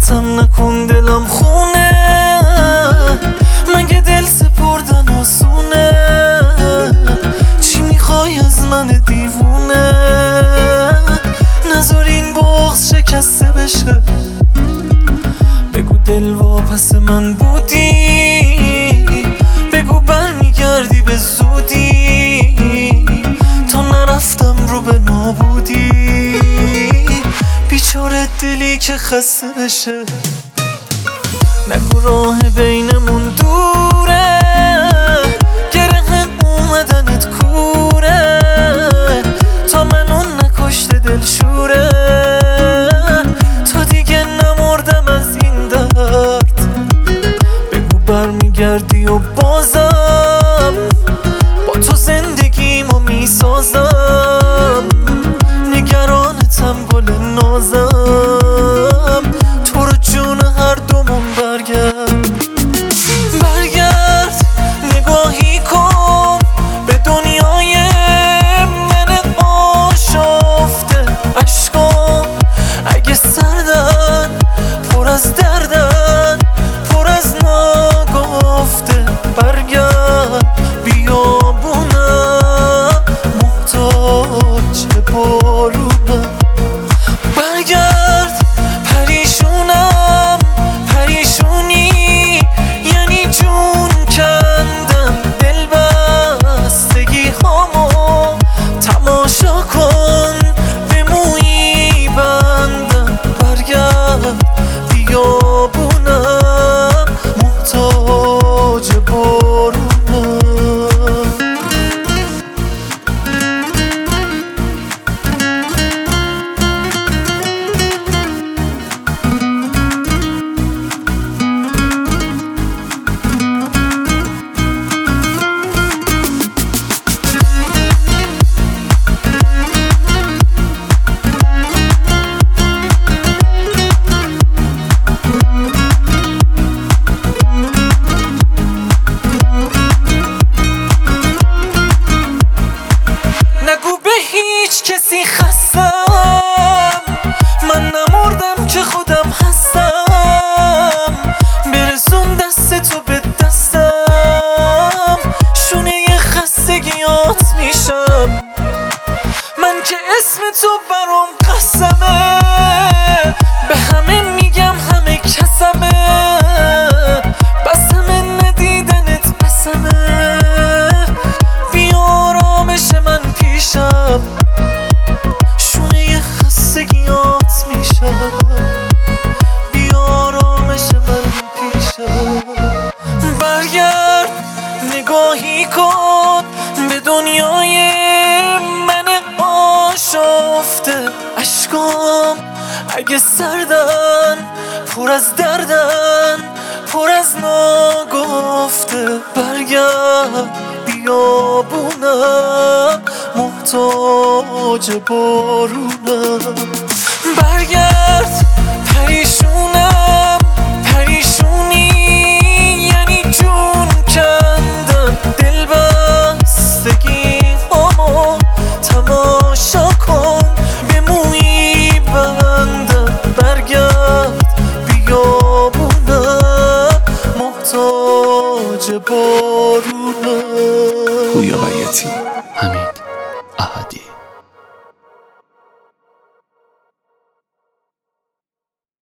قسم نکن دلم خونه، مگه دل سپردن آسونه؟ چی میخوای از من دیوونه؟ نذار این بغض شکسته بشه، بگو دل واپس من بودی، بگو برمیگردی به زودی، تا نرفتم رو به نابودی. بیچاره دلی که خسته بشه، نگو راه بینمون دوره، گره اومدنت کوره، تا منو نکشته دلشوره، تا دیگه نمردم از این درد. بگو برمیگردی و بازم با تو زندگیمو میسازم، نگرانتم گل نازم، تو رو جون هر دومون برگرد. برگرد نگاهی کن به دنیای من آشفته، عشقام اگه سردن پر از دردن، پر از ناگفته. برگرد بیابونم محتاج بارونم، برگرد پریشونم پریشونی یعنی جون کندم، دل بستگی هامو تماشا کن به مویی بندم. برگرد بیابونم محتاج بارونم. نگو به هیچ کسی خستم، من نمردم که خودم هستم، برسون دست تو به دستم، شونه خستگیات میشم، من که اسم تو برام قسمه، به همه میگم همه کسمه، بسمه ندیدنت بسمه، بی آرامش من پیشم، شونه خستگیات میشم، بی آرامش من پیشم. برگرد نگاهی کن به دنیای من آشفته، عشقام اگه سردن پر از دردن، پر از ناگفته. برگرد بیابونم محتاج بارونم، برگرد پریشونم پریشونی یعنی جون کندم، دل بستگی هامو تماشا کن به مویی بندم. برگرد بیابونم محتاج بارونم. پویا بیاتی، حمید احدی.